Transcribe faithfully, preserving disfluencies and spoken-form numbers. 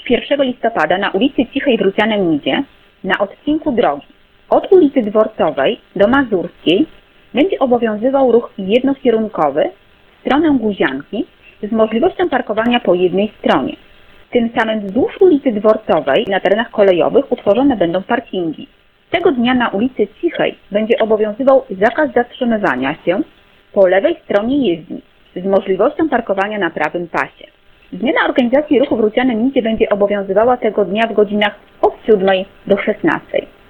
pierwszego listopada na ulicy Cichej w Rucianem Midzie na odcinku drogi od ulicy Dworcowej do Mazurskiej będzie obowiązywał ruch jednokierunkowy w stronę Guzianki z możliwością parkowania po jednej stronie. Tym samym wzdłuż ulicy Dworcowej na terenach kolejowych utworzone będą parkingi. Tego dnia na ulicy Cichej będzie obowiązywał zakaz zatrzymywania się po lewej stronie jezdni z możliwością parkowania na prawym pasie. Zmiana organizacji ruchu w Rucianem Midzie będzie obowiązywała tego dnia w godzinach od siódmej do szesnastej.